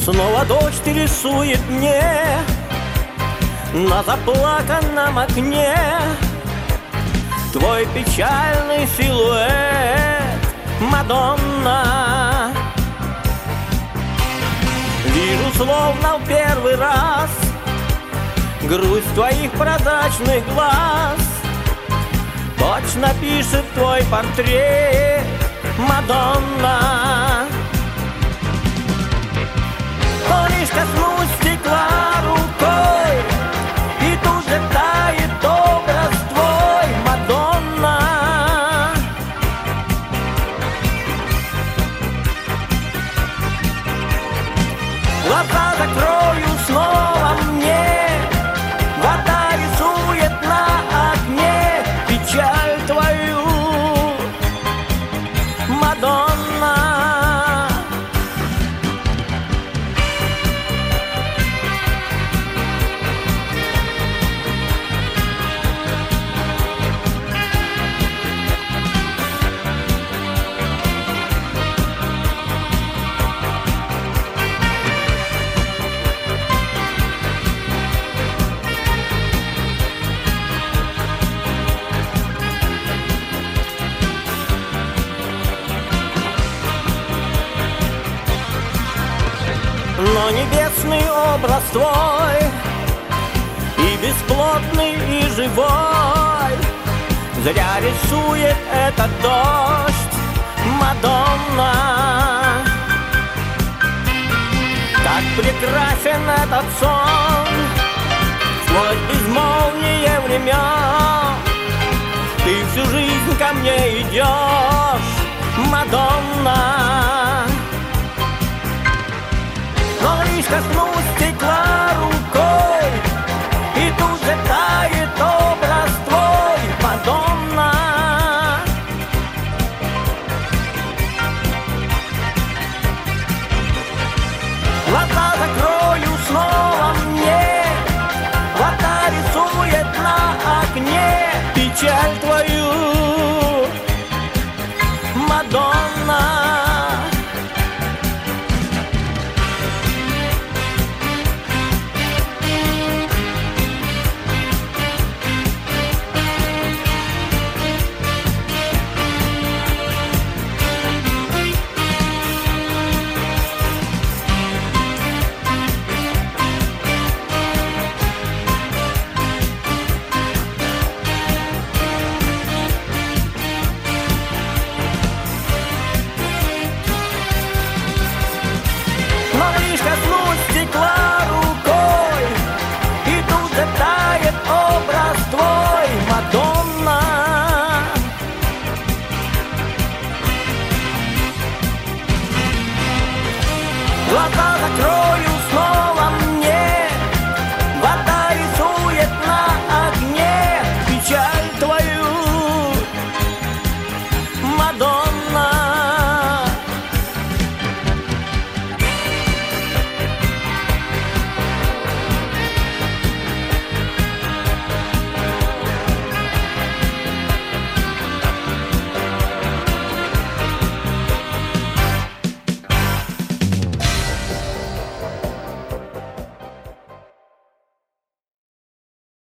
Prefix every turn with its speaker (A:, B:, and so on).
A: Снова дождь рисует мне на заплаканном окне твой печальный силуэт, Мадонна. Вижу словно в первый раз грусть твоих прозрачных глаз. Точно пишет твой портрет, Мадонна. Но лишь коснусь стекла рукой, и тут же тает образ твой, Мадонна. Глаза закрою снова мне, вода рисует на окне печаль твою, Мадонна. Но небесный образ твой, и бесплотный, и живой, зря рисует этот дождь, Мадонна. Как прекрасен этот сон, сквозь безмолвие времен. Ты всю жизнь ко мне идешь, Мадонна. Но лишь коснусь стекла рукой, и тут же тает образ твой, Мадонна. Глаза закрою снова мне, вода рисует на окне печаль твою, Мадонна. Коснусь стекла рукой, и тут же тает образ твой, Мадонна. Глаза закрою